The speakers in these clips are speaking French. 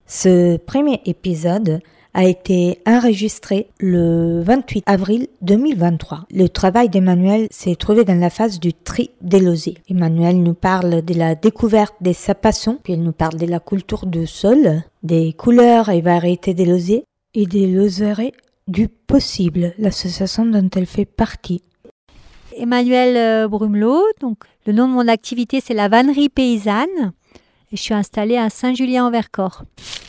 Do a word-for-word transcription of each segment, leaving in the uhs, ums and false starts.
Ce premier épisode a été enregistré le vingt-huit avril deux mille vingt-trois. Le travail d'Emmanuel s'est trouvé dans la phase du tri des losiers. Emmanuel nous parle de la découverte de sa passion, puis il nous parle de la culture du sol, des couleurs et variétés des losiers et des loseraies du possible, l'association dont elle fait partie. Emmanuel Brumelot, donc le nom de mon activité c'est la vannerie paysanne et je suis installée à Saint-Julien-en-Vercors.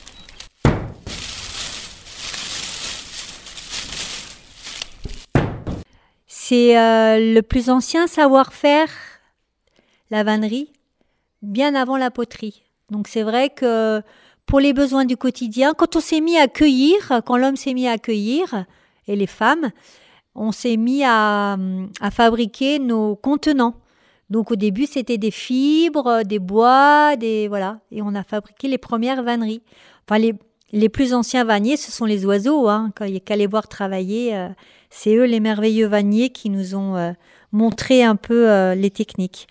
C'est euh, le plus ancien savoir-faire, la vannerie, bien avant la poterie. Donc c'est vrai que pour les besoins du quotidien, quand on s'est mis à cueillir, quand l'homme s'est mis à cueillir, et les femmes, on s'est mis à, à fabriquer nos contenants. Donc au début, c'était des fibres, des bois, des voilà, et on a fabriqué les premières vanneries. Enfin, les, les plus anciens vanniers, ce sont les oiseaux, hein, quand il y a qu'à les voir travailler. Euh, c'est eux, les merveilleux vanniers, qui nous ont euh, montré un peu euh, les techniques.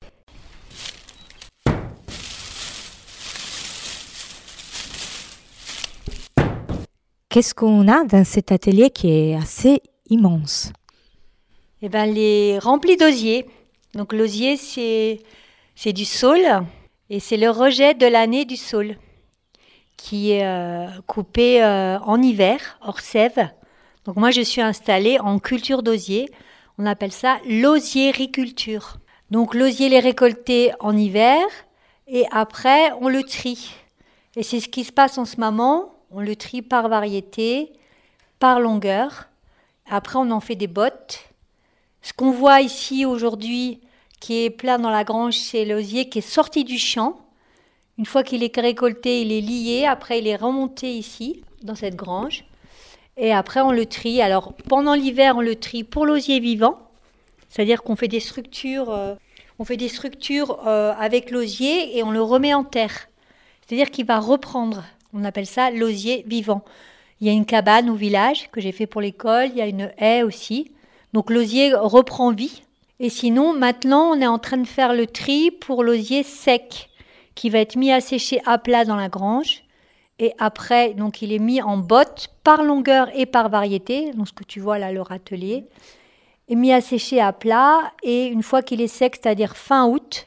Qu'est-ce qu'on a dans cet atelier qui est assez immense? Eh ben, les remplis d'osier. Donc l'osier, c'est, c'est du saule et c'est le rejet de l'année du saule qui est euh, coupé euh, en hiver, hors sève. Donc moi, je suis installée en culture d'osier. On appelle ça l'osiericulture. Donc l'osier, il est récolté en hiver et après, on le trie. Et c'est ce qui se passe en ce moment. On le trie par variété, par longueur. Après, on en fait des bottes. Ce qu'on voit ici aujourd'hui, qui est plein dans la grange, c'est l'osier qui est sorti du champ. Une fois qu'il est récolté, il est lié. Après, il est remonté ici, dans cette grange. Et après, on le trie. Alors, pendant l'hiver, on le trie pour l'osier vivant. C'est-à-dire qu'on fait des structures, euh, on fait des structures euh, avec l'osier et on le remet en terre. C'est-à-dire qu'il va reprendre. On appelle ça l'osier vivant. Il y a une cabane au village que j'ai fait pour l'école. Il y a une haie aussi. Donc l'osier reprend vie. Et sinon, maintenant, on est en train de faire le tri pour l'osier sec qui va être mis à sécher à plat dans la grange. Et après, donc, il est mis en bottes par longueur et par variété. Donc ce que tu vois là, le râtelier, est mis à sécher à plat. Et une fois qu'il est sec, c'est-à-dire fin août,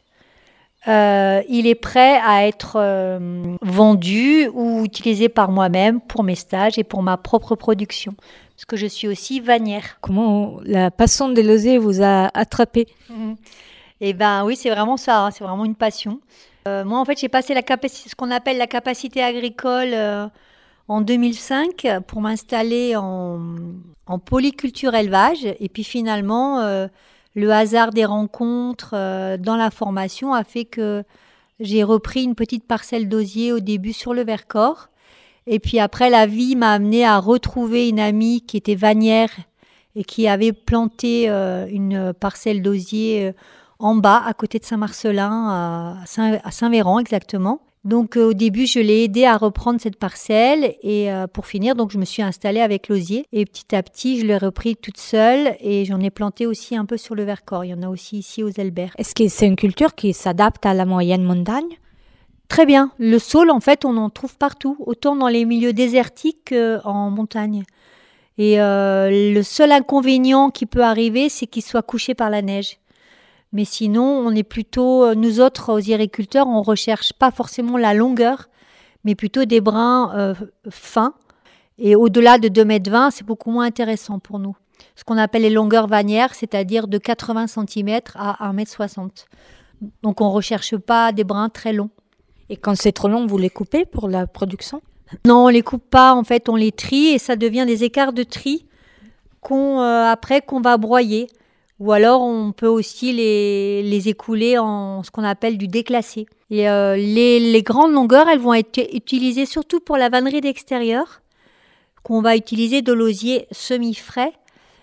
Euh, il est prêt à être euh, vendu ou utilisé par moi-même pour mes stages et pour ma propre production. Parce que je suis aussi vannière. Comment la passion des losiers vous a attrapé? Mmh. Eh bien oui, c'est vraiment ça, hein, c'est vraiment une passion. Euh, moi, en fait, j'ai passé la capaci- ce qu'on appelle la capacité agricole euh, en deux mille cinq pour m'installer en, en polyculture élevage. Et puis finalement... Euh, Le hasard des rencontres euh, dans la formation a fait que j'ai repris une petite parcelle d'osier au début sur le Vercors. Et puis après, la vie m'a amenée à retrouver une amie qui était vannière et qui avait planté euh, une parcelle d'osier euh, en bas, à côté de Saint-Marcelin, à, Saint- à Saint-Véran exactement. Donc euh, au début, je l'ai aidée à reprendre cette parcelle et euh, pour finir, donc je me suis installée avec l'osier et petit à petit, je l'ai repris toute seule et j'en ai planté aussi un peu sur le Vercors. Il y en a aussi ici aux Elbert. Est-ce que c'est une culture qui s'adapte à la moyenne montagne? Très bien. Le saule, en fait, on en trouve partout, autant dans les milieux désertiques qu'en montagne. Et euh, le seul inconvénient qui peut arriver, c'est qu'il soit couché par la neige. Mais sinon, on est plutôt, nous autres osiericulteurs, on ne recherche pas forcément la longueur, mais plutôt des brins euh, fins. Et au-delà de deux mètres vingt, c'est beaucoup moins intéressant pour nous. Ce qu'on appelle les longueurs vannières, c'est-à-dire de quatre-vingts centimètres à un mètre soixante. Donc on ne recherche pas des brins très longs. Et quand c'est trop long, vous les coupez pour la production? Non, on ne les coupe pas, en fait, on les trie et ça devient des écarts de tri qu'on, euh, après qu'on va broyer. Ou alors, on peut aussi les, les écouler en ce qu'on appelle du déclassé. Et euh, les, les grandes longueurs, elles vont être utilisées surtout pour la vannerie d'extérieur, qu'on va utiliser de l'osier semi-frais,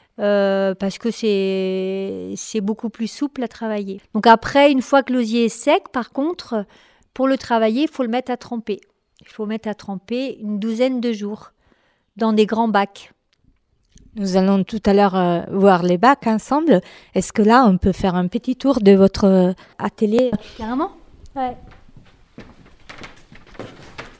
euh, parce que c'est, c'est beaucoup plus souple à travailler. Donc après, une fois que l'osier est sec, par contre, pour le travailler, il faut le mettre à tremper. Il faut mettre à tremper une douzaine de jours dans des grands bacs. Nous allons tout à l'heure euh, voir les bacs ensemble. Est-ce que là, on peut faire un petit tour de votre euh, atelier? Carrément. Ouais.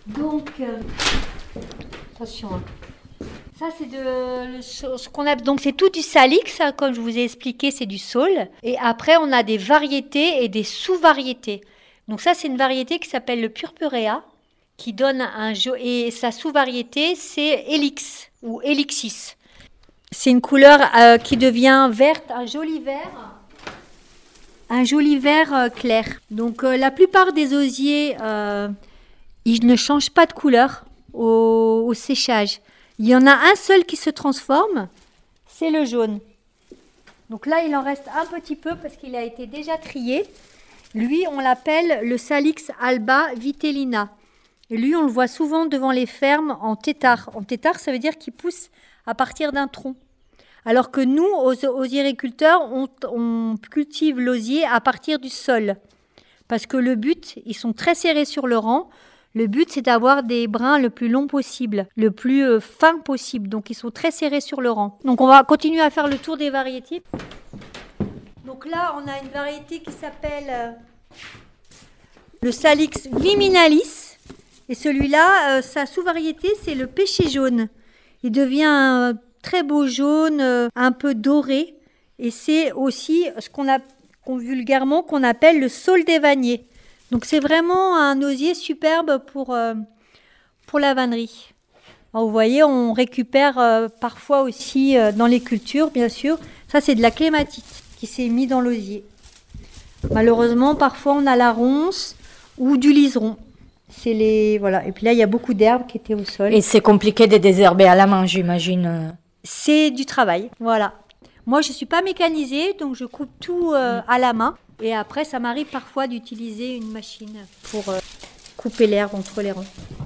Donc, euh, attention. Hein. Ça, c'est de le, ce qu'on a. Donc, c'est tout du salix, ça, comme je vous ai expliqué, c'est du saule. Et après, on a des variétés et des sous-variétés. Donc, ça, c'est une variété qui s'appelle le purpurea, qui donne un jo- et sa sous-variété, c'est Helix ou Helixis. C'est une couleur euh, qui devient verte, un joli vert, un joli vert euh, clair. Donc, euh, la plupart des osiers, euh, ils ne changent pas de couleur au, au séchage. Il y en a un seul qui se transforme, c'est le jaune. Donc là, il en reste un petit peu parce qu'il a été déjà trié. Lui, on l'appelle le Salix alba vitellina. Et lui, on le voit souvent devant les fermes en tétard. En tétard, ça veut dire qu'il pousse à partir d'un tronc. Alors que nous, aux osiericulteurs, on, on cultive l'osier à partir du sol. Parce que le but, ils sont très serrés sur le rang. Le but, c'est d'avoir des brins le plus long possible, le plus euh, fin possible. Donc, ils sont très serrés sur le rang. Donc, on va continuer à faire le tour des variétés. Donc là, on a une variété qui s'appelle euh, le Salix viminalis. Et celui-là, euh, sa sous-variété, c'est le pêcher jaune. Il devient un très beau jaune, euh, un peu doré. Et c'est aussi ce qu'on a qu'on, vulgairement qu'on appelle le saule des vanniers. Donc, c'est vraiment un osier superbe pour, euh, pour la vannerie. Alors, vous voyez, on récupère euh, parfois aussi euh, dans les cultures, bien sûr. Ça, c'est de la clématite qui s'est mis dans l'osier. Malheureusement, parfois, on a la ronce ou du liseron. C'est les, voilà. Et puis là, il y a beaucoup d'herbes qui étaient au sol. Et c'est compliqué de désherber à la main, j'imagine. C'est du travail, voilà. Moi, je ne suis pas mécanisée, donc je coupe tout euh, à la main. Et après, ça m'arrive parfois d'utiliser une machine pour euh, couper l'herbe entre les rangs.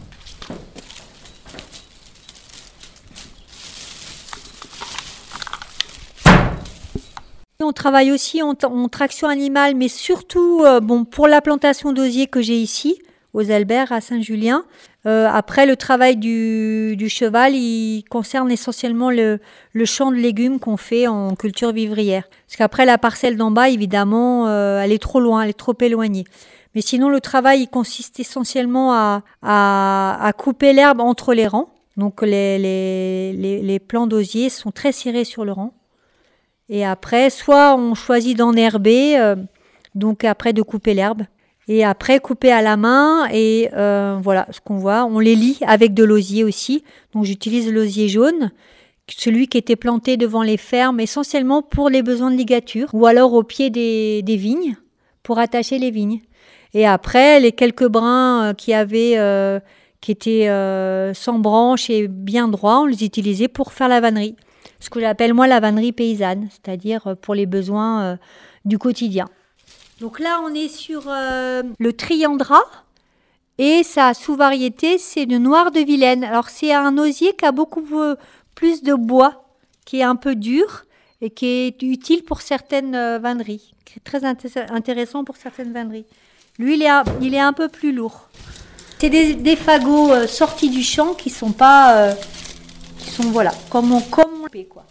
On travaille aussi en, en traction animale, mais surtout euh, bon, pour la plantation d'osier que j'ai ici, aux Alberts, à Saint-Julien. Euh, après, le travail du, du cheval, il concerne essentiellement le, le champ de légumes qu'on fait en culture vivrière. Parce qu'après, la parcelle d'en bas, évidemment, euh, elle est trop loin, elle est trop éloignée. Mais sinon, le travail, il consiste essentiellement à, à, à couper l'herbe entre les rangs. Donc, les, les, les, les plants d'osier sont très serrés sur le rang. Et après, soit on choisit d'enherber, euh, donc après de couper l'herbe. Et après, couper à la main et euh, voilà ce qu'on voit. On les lie avec de l'osier aussi. Donc, j'utilise l'osier jaune, celui qui était planté devant les fermes, essentiellement pour les besoins de ligature ou alors au pied des, des vignes pour attacher les vignes. Et après, les quelques brins euh, qui avaient, euh, qui étaient euh, sans branches et bien droits, on les utilisait pour faire la vannerie. Ce que j'appelle moi la vannerie paysanne, c'est-à-dire pour les besoins euh, du quotidien. Donc là, on est sur euh, le triandra et sa sous-variété, c'est le noir de Vilaine. Alors, c'est un osier qui a beaucoup plus de bois, qui est un peu dur et qui est utile pour certaines euh, vanneries, qui est très int- intéressant pour certaines vanneries. Lui, il est, un, il est un peu plus lourd. C'est des, des fagots euh, sortis du champ qui sont pas, euh, qui sont voilà, comme on comme on fait quoi.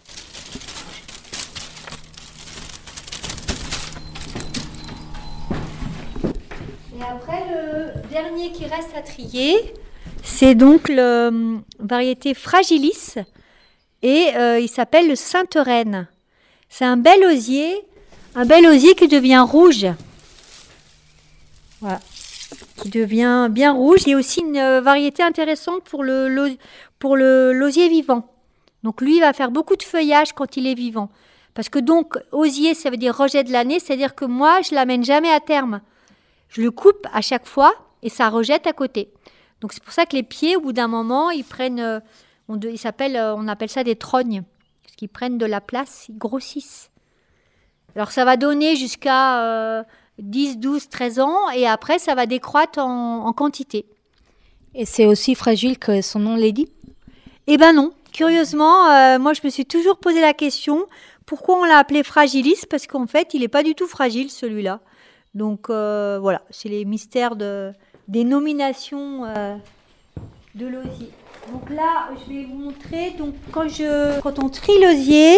Et après, le dernier qui reste à trier, c'est donc la euh, variété fragilis et euh, il s'appelle le Sainte-Reine. C'est un bel osier, un bel osier qui devient rouge. Voilà, qui devient bien rouge. Il y a aussi une euh, variété intéressante pour le, le, pour le l'osier vivant. Donc lui, il va faire beaucoup de feuillage quand il est vivant. Parce que donc, osier, ça veut dire rejet de l'année, c'est-à-dire que moi, je ne l'amène jamais à terme. Je le coupe à chaque fois et ça rejette à côté. Donc c'est pour ça que les pieds, au bout d'un moment, ils prennent, euh, on, de, ils s'appellent, euh, on appelle ça des trognes, parce qu'ils prennent de la place, ils grossissent. Alors ça va donner jusqu'à euh, dix, douze, treize ans et après ça va décroître en, en quantité. Et c'est aussi fragile que son nom l'est dit ? Eh ben non. Curieusement, euh, moi je me suis toujours posé la question, pourquoi on l'a appelé fragilis ? Parce qu'en fait, il n'est pas du tout fragile celui-là. Donc euh, voilà, c'est les mystères de, des nominations euh, de l'osier. Donc là, je vais vous montrer, donc quand, je, quand on trie l'osier,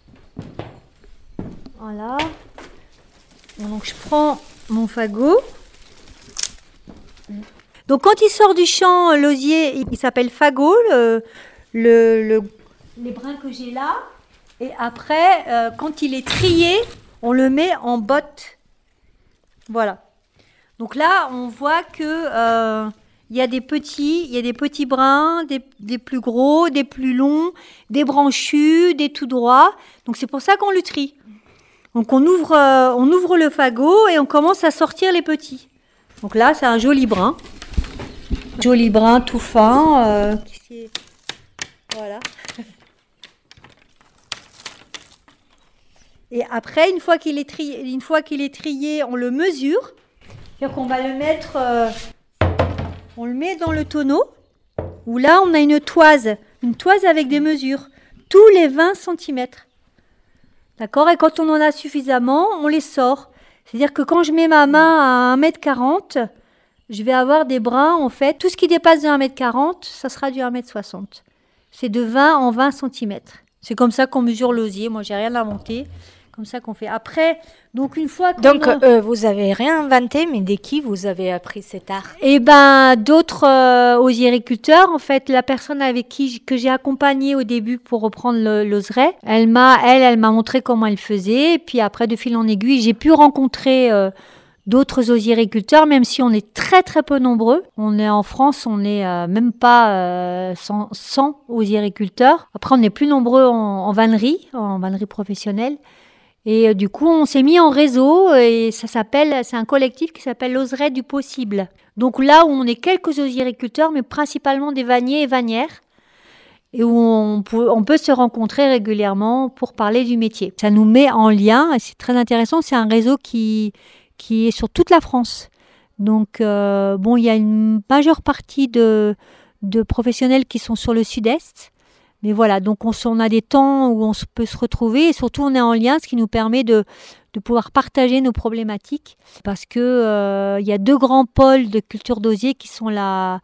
voilà, donc je prends mon fagot. Donc quand il sort du champ, l'osier, il, il s'appelle fagot, le, le, le- les brins que j'ai là. Et après, euh, quand il est trié, on le met en botte. Voilà. Donc là, on voit que euh, il y a des petits, il y a des petits brins, des, des plus gros, des plus longs, des branchus, des tout droits. Donc c'est pour ça qu'on le trie. Donc on ouvre, euh, on ouvre le fagot et on commence à sortir les petits. Donc là, c'est un joli brin. Joli brin tout fin. euh, qui est- voilà. Et après, une fois qu'il est trié, une fois qu'il est trié, on le mesure. C'est-à-dire qu'on va le mettre, euh, on le met dans le tonneau, où là, on a une toise, une toise avec des mesures, tous les vingt centimètres. D'accord? Et quand on en a suffisamment, on les sort. C'est-à-dire que quand je mets ma main à un mètre quarante, je vais avoir des brins, en fait, tout ce qui dépasse de un mètre quarante, ça sera du un mètre soixante. C'est de vingt en vingt centimètres. C'est comme ça qu'on mesure l'osier. Moi, j'ai rien inventé. Comme ça qu'on fait. Après, donc une fois qu'on Donc, a- euh, vous avez rien inventé, mais de qui vous avez appris cet art? Eh ben, d'autres euh, osiericulteurs, en fait, la personne avec qui j- que j'ai accompagnée au début pour reprendre le- l'oseraie, elle m'a, elle, elle m'a montré comment elle faisait. Et puis après, de fil en aiguille, j'ai pu rencontrer euh, d'autres osiericulteurs, même si on est très très peu nombreux. On est en France, on n'est euh, même pas euh, cent, cent osiericulteurs. Après, on est plus nombreux en, en vannerie, en vannerie professionnelle. Et euh, du coup, on s'est mis en réseau et ça s'appelle, c'est un collectif qui s'appelle l'Oseraie du possible. Donc là où on est quelques osiericulteurs, mais principalement des vanniers et vannières, et où on peut, on peut se rencontrer régulièrement pour parler du métier. Ça nous met en lien et c'est très intéressant. C'est un réseau qui, qui est sur toute la France. Donc, euh, bon, il y a une majeure partie de, de professionnels qui sont sur le sud-est. Mais voilà, donc on, s- on a des temps où on se- peut se retrouver et surtout on est en lien, ce qui nous permet de, de pouvoir partager nos problématiques. Parce que euh, il y a deux grands pôles de culture d'osier qui sont la,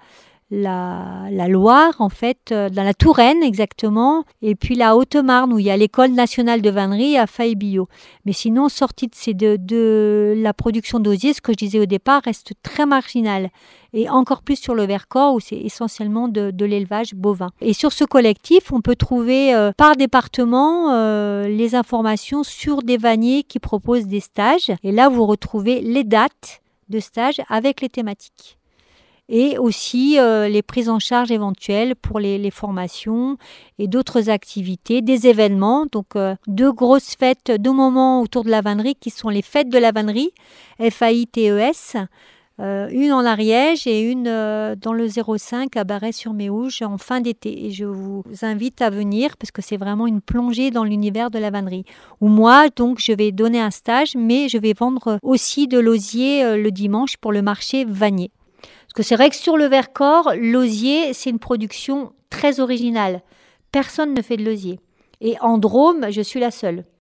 la, la Loire, en fait, euh, dans la Touraine exactement, et puis la Haute-Marne, où il y a l'École nationale de vannerie à Faye-Billot. Mais sinon, sorti de, ces deux, de la production d'osier, ce que je disais au départ, reste très marginal. Et encore plus sur le Vercors, où c'est essentiellement de, de l'élevage bovin. Et sur ce collectif, on peut trouver euh, par département euh, les informations sur des vanniers qui proposent des stages. Et là, vous retrouvez les dates de stage avec les thématiques et aussi euh, les prises en charge éventuelles pour les, les formations et d'autres activités, des événements. Donc, euh, deux grosses fêtes, deux moments autour de la vannerie qui sont les fêtes de la vannerie, F A I T E S, euh, une en Ariège et une euh, dans le zéro cinq à Barret-sur-Méouge en fin d'été. Et je vous invite à venir parce que c'est vraiment une plongée dans l'univers de la vannerie. Où moi, donc, je vais donner un stage, mais je vais vendre aussi de l'osier euh, le dimanche pour le marché vannier. Parce que c'est vrai que sur le Vercors, l'osier, c'est une production très originale. Personne ne fait de l'osier. Et en Drôme, je suis la seule.